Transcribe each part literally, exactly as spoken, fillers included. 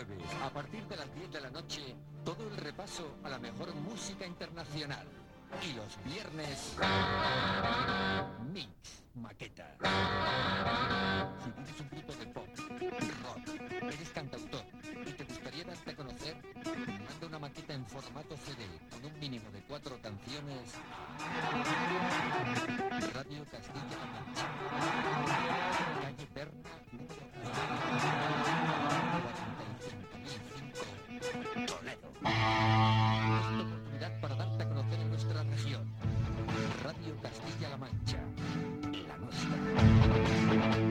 jueves, a partir de las diez de la noche, todo el repaso a la mejor música internacional. Y los viernes, Mix Maqueta. Si tienes un grupo de pop, rock, eres cantautor y te gustaría darte a conocer, manda una maqueta en formato C D con un mínimo de cuatro canciones. Radio Castilla-La Mancha. Calle Berna, número cuarenta y cinco mil cinco, Toledo. Es tu oportunidad para darte a conocer en nuestra región. Radio Castilla-La Mancha, la nuestra.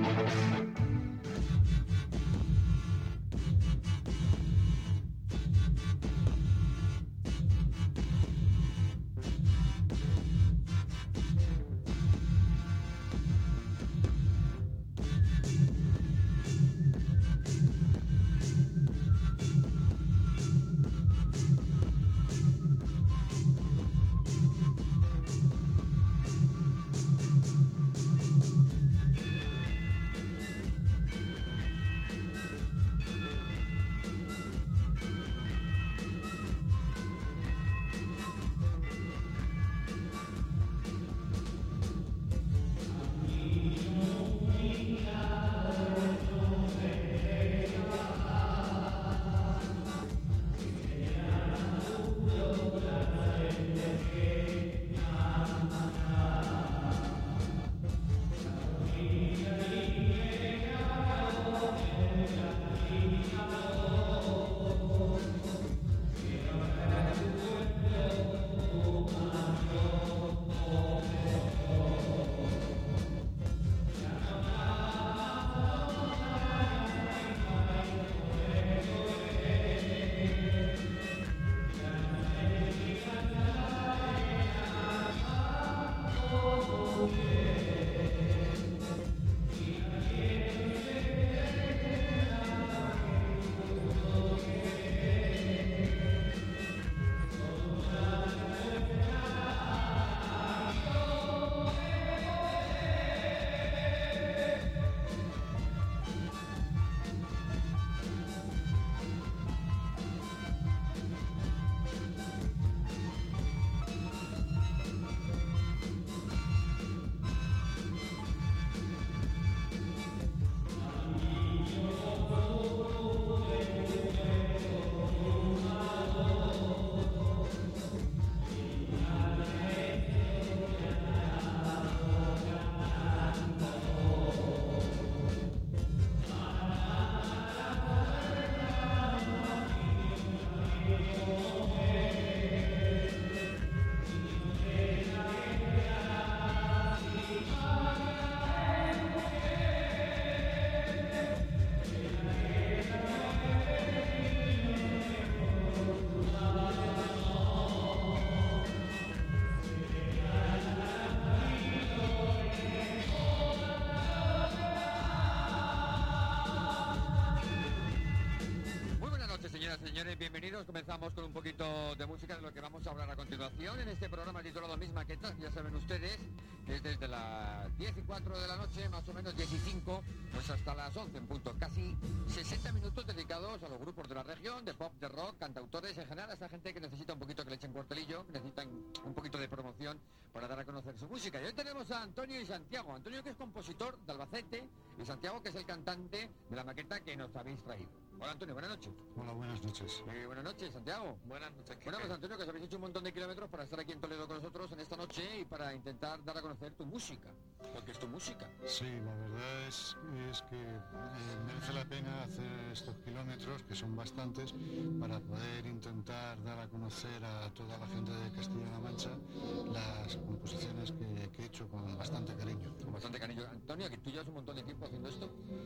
Señores, bienvenidos. Comenzamos con un poquito de música de lo que vamos a hablar a continuación en este programa titulado Mis Maquetas. Ya saben ustedes que es desde las diez y cuatro de la noche, más o menos diez y cinco, pues hasta las once en punto. Casi sesenta minutos dedicados a los grupos de la región, de pop, de rock, cantautores, en general a esa gente que necesita un poquito que le echen cuartelillo, que necesitan un poquito de promoción para dar a conocer su música. Y hoy tenemos a Antonio y Santiago. Antonio, que es compositor de Albacete, y Santiago, que es el cantante de la maqueta que nos habéis traído. Hola, Antonio, buenas noches. Hola, buenas noches. Eh, buenas noches, Santiago. Buenas noches. Bueno, pues Antonio, que os habéis hecho un montón de kilómetros para estar aquí en Toledo con nosotros en esta noche y para intentar dar a conocer tu música, porque es tu música. Sí, la verdad es, es que eh, merece la pena hacer estos kilómetros, que son bastantes, para poder intentar dar a conocer a toda la gente de Castilla-La Mancha las composiciones que, que he hecho con bastante cariño. Con bastante cariño. Antonio, que tú llevas un montón de tiempo haciendo esto.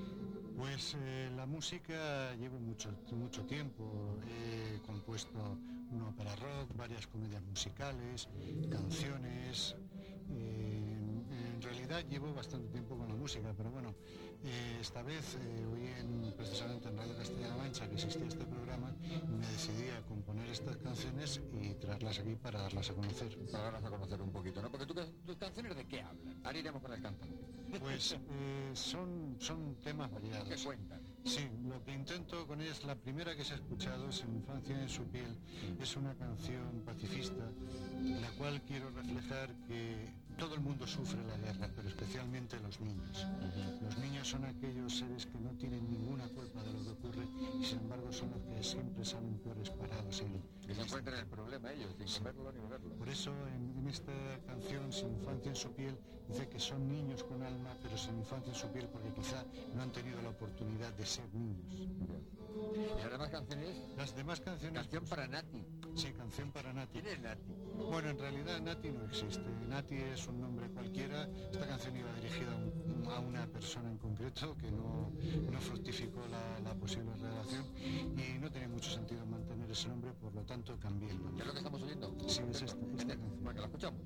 Pues eh, la música llevo mucho, mucho tiempo. He compuesto un ópera rock, varias comedias musicales, canciones. Eh, en realidad llevo bastante tiempo con la música, pero bueno, eh, esta vez, eh, hoy en, precisamente en Radio Castilla-La Mancha, que existía este programa, me decidí a componer estas canciones y traerlas aquí para darlas a conocer. Para darlas a conocer un poquito, ¿no? Porque tú, tus canciones, ¿de qué hablan? Ahora iremos con el cantante. Pues eh, son, son temas variados. ¿Qué cuentan? Sí, lo que intento con ella es la primera que se ha escuchado, es En infancia en su piel. Es una canción pacifista, en la cual quiero reflejar que todo el mundo sufre la guerra, pero especialmente los niños. Uh-huh. Los niños son aquellos seres que no tienen ninguna culpa de lo que ocurre y sin embargo son los que siempre salen peores parados. En, que se encuentran el problema ellos, sin sí. verlo ni verlo. Por eso en, en esta canción, Sin infancia en su piel, dice que son niños con alma, pero sin infancia en su piel porque quizá no han tenido la oportunidad de ser niños. ¿Y las demás canciones? Las demás canciones... Canción pues, para Nati. Sí, canción para Nati. ¿Quién es Nati? Bueno, en realidad Nati no existe. Nati es un nombre cualquiera. Esta canción iba dirigida a una persona en concreto que no, no fructificó la, la posible relación y no tenía mucho sentido mantener ese nombre, por lo tanto cambié el nombre. ¿Qué es lo que estamos oyendo? Sí, es esta, esta este, canción. Bueno, que la escuchamos.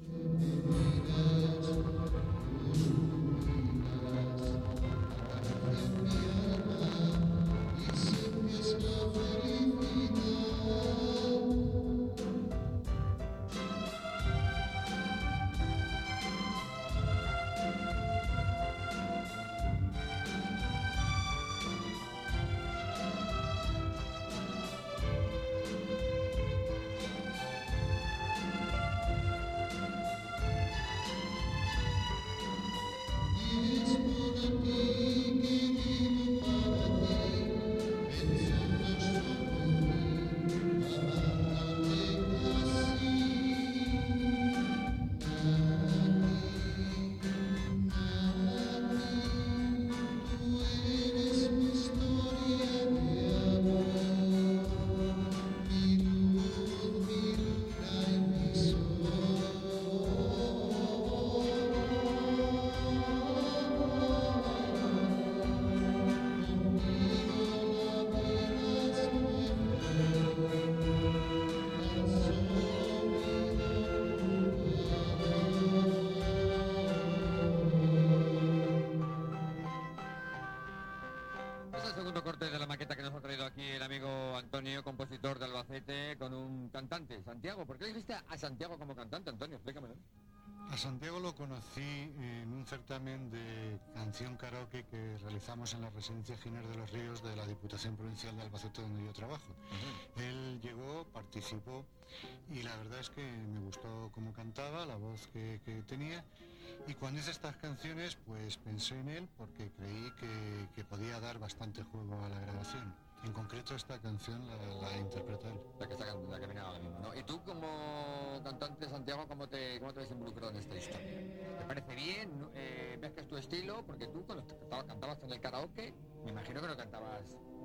Compositor de Albacete con un cantante, Santiago. ¿Por qué elegiste a Santiago como cantante, Antonio? Explícamelo. A Santiago lo conocí en un certamen de canción karaoke que realizamos en la residencia Giner de los Ríos de la Diputación Provincial de Albacete, donde yo trabajo. Uh-huh. Él llegó, participó y la verdad es que me gustó cómo cantaba, la voz que, que tenía. Y cuando hice estas canciones, pues pensé en él porque creí que, que podía dar bastante juego a la grabación. En concreto esta canción la, la interpreta él. La que, está, la que viene ahora mismo, ¿no? ¿Y tú como cantante de Santiago, cómo te, cómo te ves involucrado en esta historia? ¿Te parece bien? Eh, ¿Ves que es tu estilo? Porque tú cuando cantabas, cantabas en el karaoke, me imagino que no cantabas...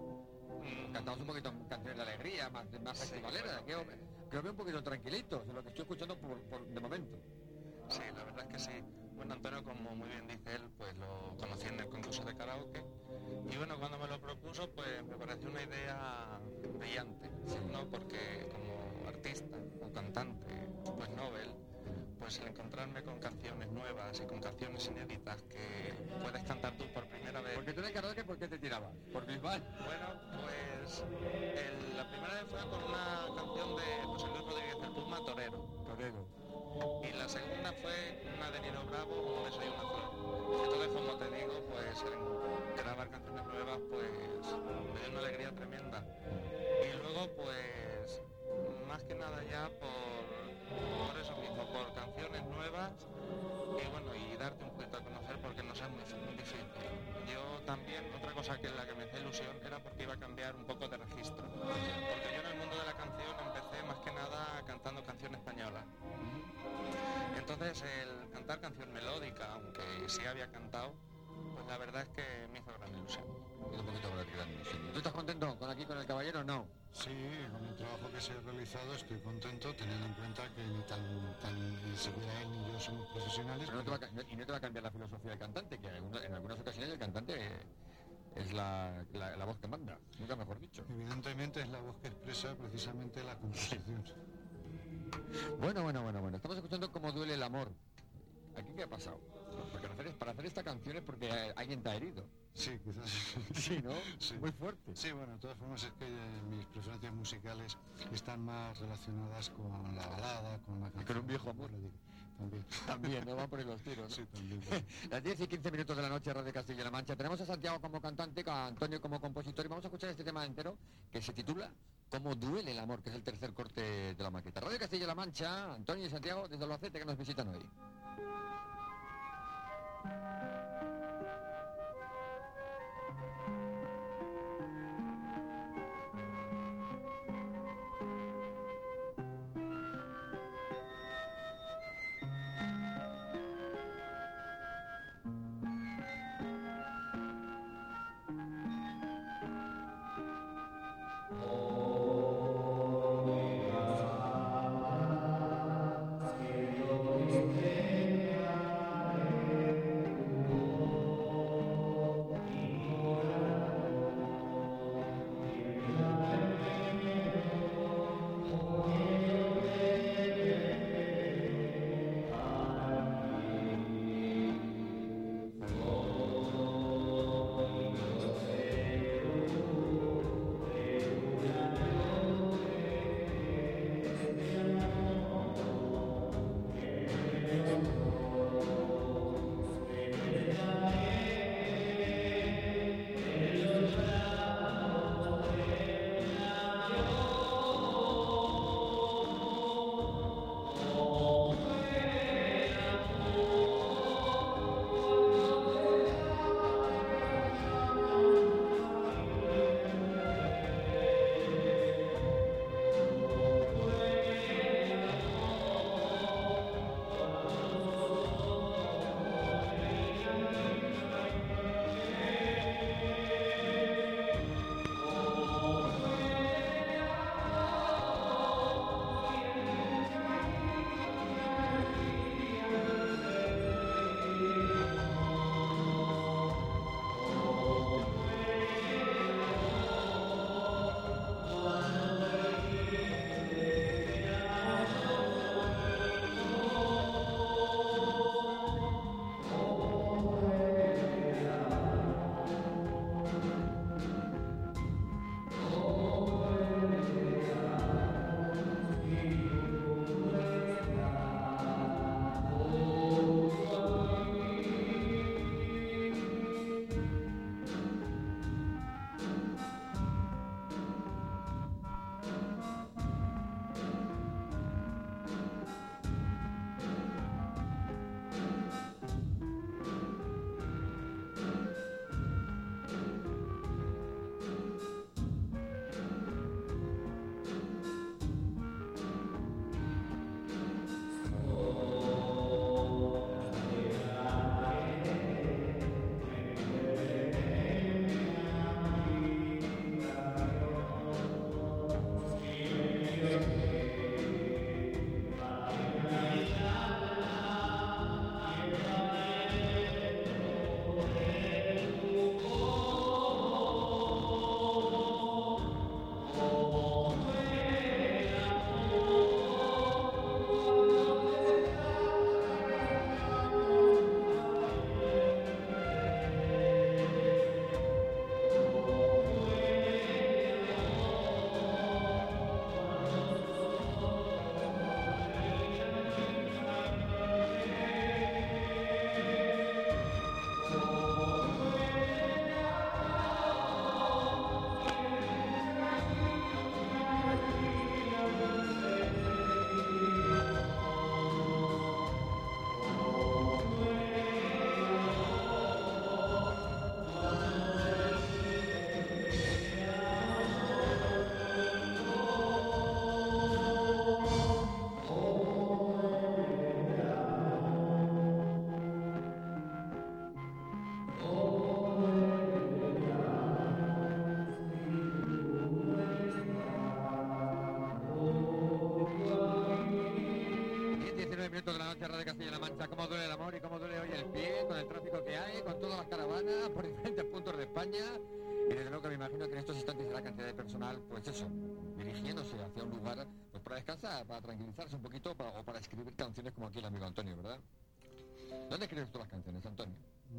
Mm. Cantabas un poquito canciones de alegría, más, más sí, festivaleras. Bueno, creo, creo que un poquito tranquilitos, de lo que estoy escuchando por, por, de momento. Sí, la verdad es que sí. Bueno, Antonio, como muy bien dice él, pues lo conocí en el concurso de karaoke y bueno, cuando me lo propuso, pues me pareció una idea brillante, ¿no? Porque como artista o cantante, pues Nobel, pues el encontrarme con canciones nuevas y con canciones inéditas que puedes cantar tú por primera vez. ¿Por qué tú en el karaoke por qué te tirabas? ¿Por Bisbal? Bueno, pues el, la primera vez fue con una canción de José Luis Rodríguez del Puma, Torero. Torero. Y la segunda fue una de Nino Bravo, Un beso y una flor. Entonces, como te digo, pues en grabar canciones nuevas, pues me dio una alegría tremenda. Y luego, pues, más que nada ya por, por eso mismo, por canciones nuevas y bueno, y darte un poquito a conocer porque no es muy, muy difícil. Yo también, otra cosa que en la que me hacía ilusión era porque iba a cambiar un poco de registro. Porque yo en el mundo de la canción empecé más que nada cantando canción española. Entonces el cantar canción melódica, aunque sí había cantado, pues la verdad es que me hizo gran ilusión. Un poquito gran ilusión. ¿Tú estás contento con aquí con el caballero o no? Sí, con el trabajo que se ha realizado estoy contento, teniendo en cuenta que ni tan, tan ni siquiera él ni yo somos profesionales. Pero no te va a, y no te va a cambiar la filosofía del cantante, que en algunas ocasiones el cantante es la, la, la voz que manda, nunca mejor dicho. Evidentemente es la voz que expresa precisamente la composición. Bueno, bueno, bueno, bueno. Estamos escuchando Cómo duele el amor. ¿Aquí qué ha pasado? Porque para hacer, para hacer esta canción es porque alguien te ha herido. Sí, quizás. Sí, ¿no? Sí. Muy fuerte. Sí, bueno, de todas formas es que mis preferencias musicales están más relacionadas con la balada, con la canción. Y con un viejo amor. también. También, no van por los tiros, ¿no? Sí, también. también. Las diez y quince minutos de la noche, Radio Castilla-La Mancha. Tenemos a Santiago como cantante, a Antonio como compositor y vamos a escuchar este tema entero que se titula Cómo duele el amor, que es el tercer corte de la maqueta. Radio Castilla-La Mancha, Antonio y Santiago desde Albacete que nos visitan hoy. minutos de la noche, Radio Castilla-La Mancha. Cómo duele el amor y cómo duele hoy el pie, con el tráfico que hay, con todas las caravanas por diferentes puntos de España. Y desde luego que me imagino que en estos instantes la cantidad de personal, pues eso, dirigiéndose hacia un lugar pues para descansar, para tranquilizarse un poquito para, o para escribir canciones como aquí el amigo Antonio, ¿verdad? ¿Dónde escribes tú las canciones, Antonio?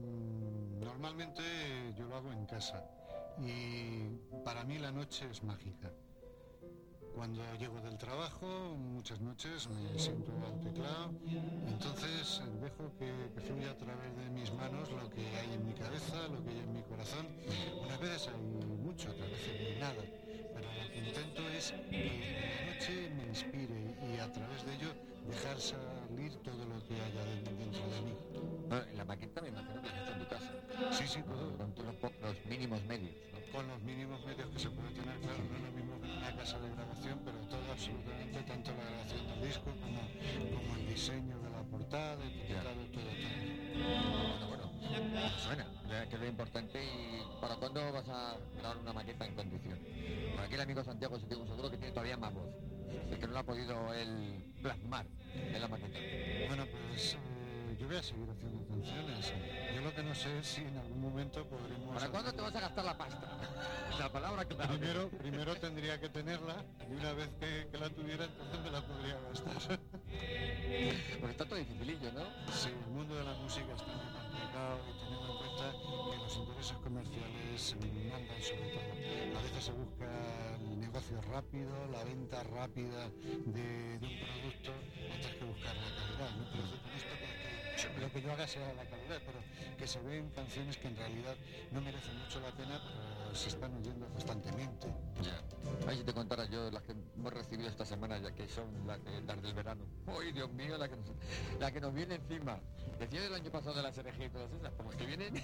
Mm, normalmente yo lo hago en casa y para mí la noche es mágica. Cuando llego del trabajo, muchas noches me siento al teclado, entonces dejo que, que fluya a través de mis manos lo que hay en mi cabeza, lo que hay en mi corazón. Unas veces hay mucho, otras veces no hay nada, pero lo que intento es que la noche me inspire y a través de ello dejar salir todo lo que haya dentro de mí. Bueno, la maqueta me imagino que está en tu casa. Sí, sí, todo. Con todos los, los mínimos medios, ¿no? Con los mínimos medios que se puede tener, claro, no es lo mismo que una casa de grabación, pero todo absolutamente, tanto la grabación del disco como, como el diseño de la portada, etiquetado, todo, todo. Bueno, bueno, suena, que es lo importante. ¿Y para cuándo vas a grabar una maqueta en condición? Por aquí el amigo Santiago sí tengo seguro que tiene todavía más voz, es que no lo ha podido él plasmar en la maqueta. Bueno, pues eh, yo voy a seguir haciendo canciones. Yo lo que no sé es si en algún momento podremos... ¿Para cuándo te vas a gastar la pasta? La palabra clave. Primero, primero tendría que tenerla y una vez que, que la tuviera, entonces me la podría gastar. Porque está todo dificilillo, ¿no? Sí, el mundo de la música está muy complicado y teniendo en cuenta que los intereses comerciales mandan sobre todo. A veces se busca el negocio rápido, la venta rápida de, de un producto antes que buscar la calidad. No quiero decir con esto que, que lo que yo haga sea la calidad, pero que se ven canciones que en realidad no merecen mucho la pena, pero se están oyendo constantemente. Ya. Ay, si te contara yo las que hemos recibido esta semana, ya que son las, de, las del verano. ¡Ay, Dios mío! La que, nos, la que nos viene encima. Decía del año pasado de las R G y todas esas, como que vienen...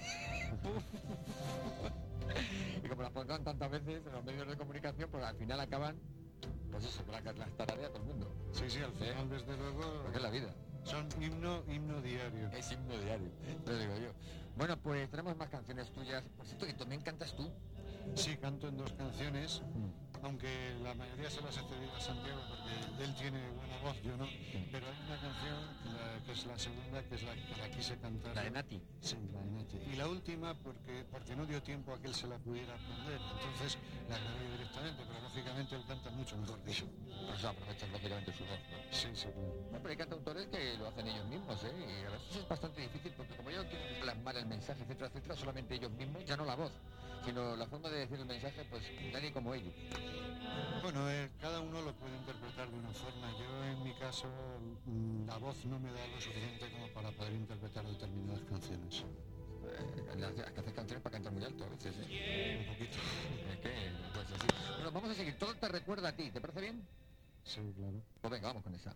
y como las pondrán tantas veces en los medios de comunicación, pues al final acaban, pues eso, que las la tararea todo el mundo. Sí, sí, al final, ¿eh? Desde luego... Porque es la vida. Son himno, himno diario. Es himno diario, te lo digo yo. Bueno, pues tenemos más canciones tuyas. Por cierto, que también cantas tú. Sí, canto en dos canciones, mm. aunque la mayoría se las he cedido a Santiago porque él tiene buena voz, yo no. Mm. Pero hay una canción, la, que es la segunda, que es la que la quise cantar. ¿La de Nati? Sí, la de Nati. Y la última porque, porque no dio tiempo a que él se la pudiera aprender, entonces la grabé directamente, pero lógicamente él canta mucho mejor que yo. Pues aprovechas lógicamente su voz, ¿no? Sí, sí, claro. No, pero hay cantautores que lo hacen ellos mismos, ¿eh? Y a veces es bastante difícil porque como ellos quieren plasmar el mensaje, etcétera, etcétera, solamente ellos mismos, ya no la voz, sino la forma de decir el mensaje, pues nadie como ellos. Bueno, eh, cada uno lo puede interpretar de una forma. Yo en mi caso mm, la voz no me da lo suficiente como para poder interpretar determinadas canciones. Eh, las, que haces canciones para cantar muy alto a veces, ¿eh? Un poquito. Es que, pues así. Bueno, vamos a seguir. Todo te recuerda a ti, ¿te parece bien? Sí, claro. Pues venga, vamos con esa.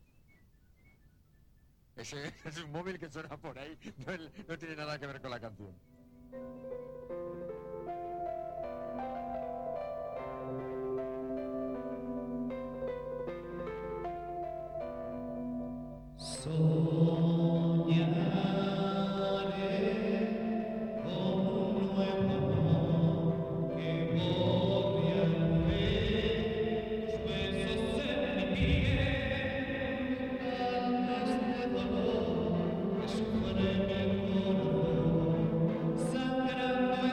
Ese es un móvil que suena por ahí, no, no tiene nada que ver con la canción. Sangrando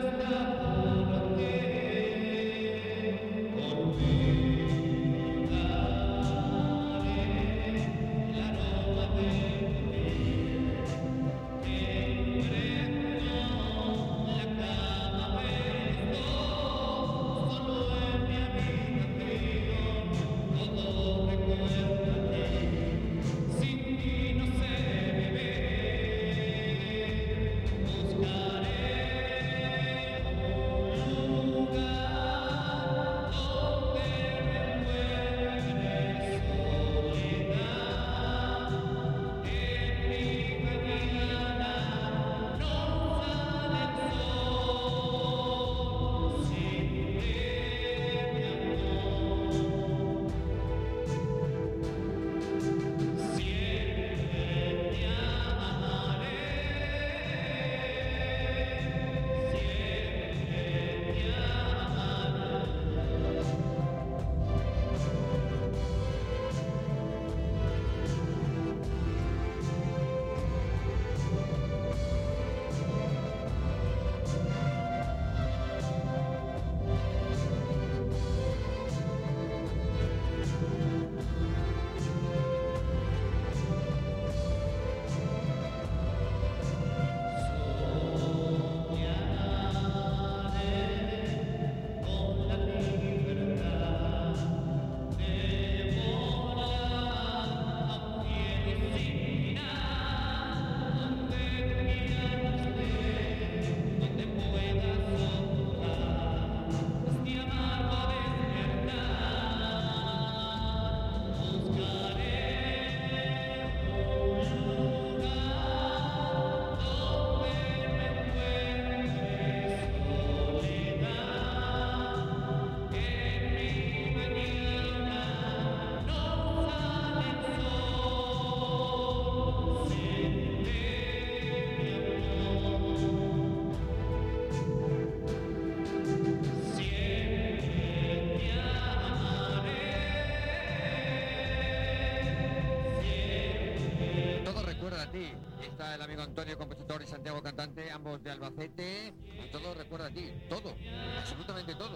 está el amigo Antonio, compositor, y Santiago, cantante, ambos de Albacete, y todo recuerda a ti, todo, absolutamente todo.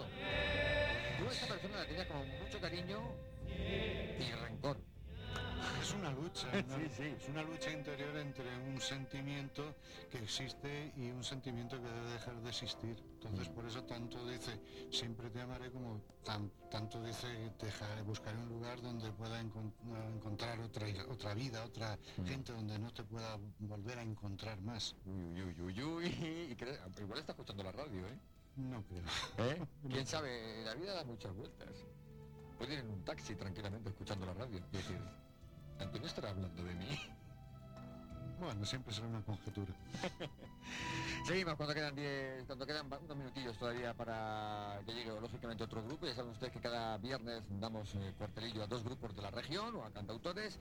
Tú a esta persona la tenías con mucho cariño y rencor. Es una lucha, una, Sí, sí. es una lucha interior entre un sentimiento que existe y un sentimiento que debe dejar de existir. Entonces por eso tanto dice siempre te amaré, como tan, tanto dice dejar, buscaré un lugar donde pueda encon- encontrar otra otra vida, otra Mm. gente donde no te pueda volver a encontrar más. Uy, uy, uy, uy, y cre- igual está escuchando la radio, ¿eh? No creo. ¿Eh? ¿Quién sabe? La vida da muchas vueltas. Puede ir en un taxi tranquilamente escuchando la radio y decir, Antonio estará hablando de mí. Bueno, siempre será una conjetura. Seguimos cuando quedan diez, cuando quedan unos minutillos todavía para que llegue lógicamente otro grupo. Ya saben ustedes que cada viernes damos eh, cuartelillo a dos grupos de la región o a cantautores,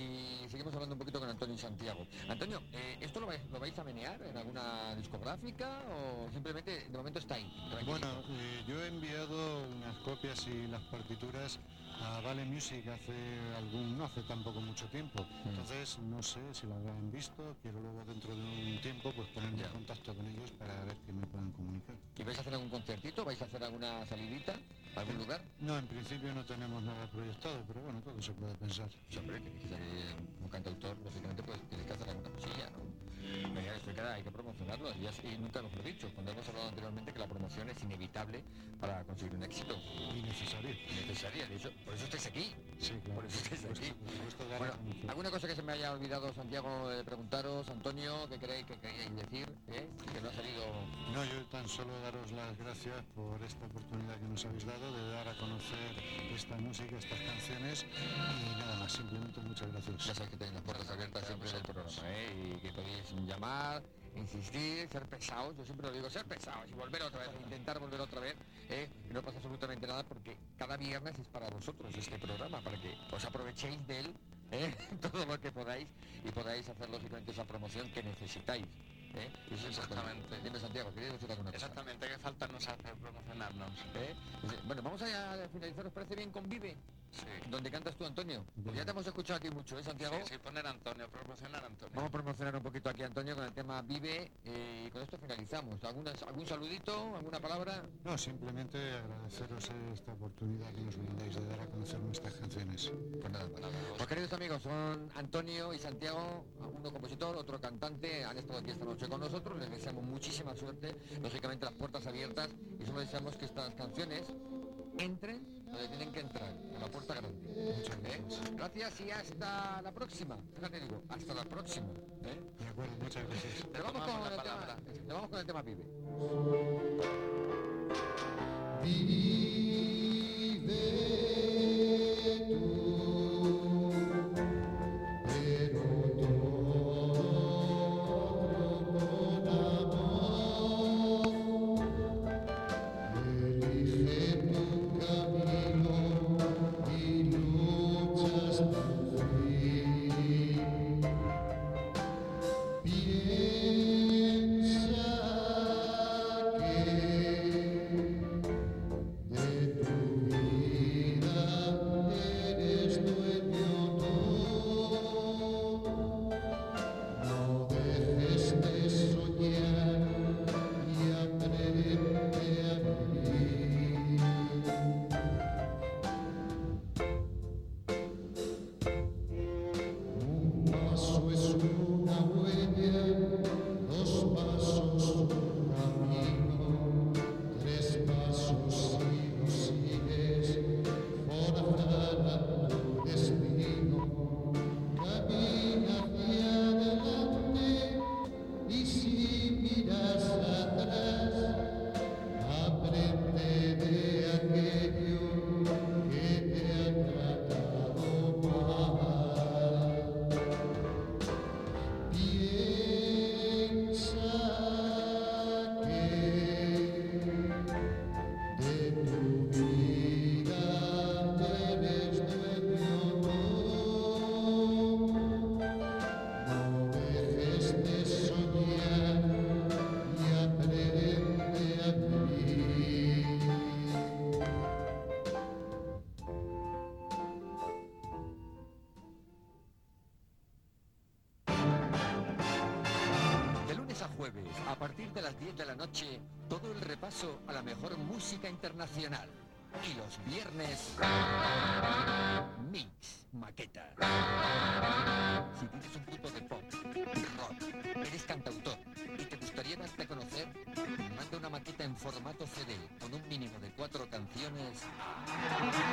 y seguimos hablando un poquito con Antonio y Santiago. Antonio, eh, ¿esto lo vais, lo vais a menear en alguna discográfica o simplemente de momento está ahí? Tranquilito? Bueno, eh, yo he enviado unas copias y las partituras a Vale Music hace algún, no hace tampoco mucho tiempo. Entonces no sé si lo habrán visto, quiero luego dentro de un tiempo pues ponerme Ya. en contacto con ellos para ver qué me pueden comunicar. ¿Y vais a hacer algún concertito? ¿Vais a hacer alguna salidita a algún lugar? No, en principio no tenemos nada proyectado, pero bueno, todo se puede pensar. Sí, hombre, que que ser un cantautor, lógicamente, pues tienes que hacer alguna cosilla, ¿no? Pero ya esto queda, hay que promocionarlo, y, ya, y nunca lo hemos dicho, cuando hemos hablado anteriormente que la promoción es inevitable para conseguir un éxito. Y necesario. Necesaria, de hecho, por eso estáis aquí. Sí, claro. Por eso estáis Por aquí. supuesto, por supuesto, dar a Bueno, conocer. ¿alguna cosa que se me haya olvidado, Santiago, de preguntaros, Antonio, que queréis que queríais decir, eh? Que no ha salido... No, yo tan solo daros las gracias por esta oportunidad que nos habéis dado de dar a conocer esta música, estas canciones, y nada más, simplemente muchas gracias. Ya sabéis que tenéis las puertas abiertas siempre del programa, ¿eh? Y que podéis llamar, insistir, ser pesados, yo siempre lo digo, ser pesados y volver otra vez, intentar volver otra vez, ¿eh? Y no pasa absolutamente nada porque cada viernes es para vosotros este programa, para que os aprovechéis de él, ¿eh? Todo lo que podáis, y podáis hacer lógicamente esa promoción que necesitáis, ¿eh? Y eso es Exactamente. importante. Dime, Santiago, ¿querías decir alguna cosa? Exactamente, ¿qué falta nos hace promocionarnos? ¿Eh? Bueno, vamos a finalizar, ¿os parece bien con Vive? Sí. Donde cantas tú, Antonio. Pues ya te hemos escuchado aquí mucho, ¿eh, Santiago? Sí, sí, poner a Antonio, promocionar a Antonio. Vamos a promocionar un poquito aquí, Antonio, con el tema Vive, eh, y con esto finalizamos. ¿Alguna, ¿Algún saludito, alguna palabra? No, simplemente agradeceros esta oportunidad que nos brindáis de dar a conocer nuestras canciones. Pues nada, nada. Pues queridos amigos, son Antonio y Santiago, uno compositor, otro cantante, han estado aquí esta noche con nosotros, les deseamos muchísima suerte, lógicamente las puertas abiertas, y solo deseamos que estas canciones entren donde tienen que entrar, en la puerta grande. Muchas ¿Eh? gracias. Gracias y hasta la próxima. Fíjate, digo, hasta la próxima. ¿eh? De acuerdo, muchas gracias. Pero vamos Tomamos con, la el tema, palabra. le vamos con el tema Vive. Piensa que las diez de la noche, todo el repaso a la mejor música internacional. Y los viernes, Mix Maqueta. Si tienes un grupo de pop, rock, eres cantautor y te gustaría darte a conocer, manda una maqueta en formato C D con un mínimo de cuatro canciones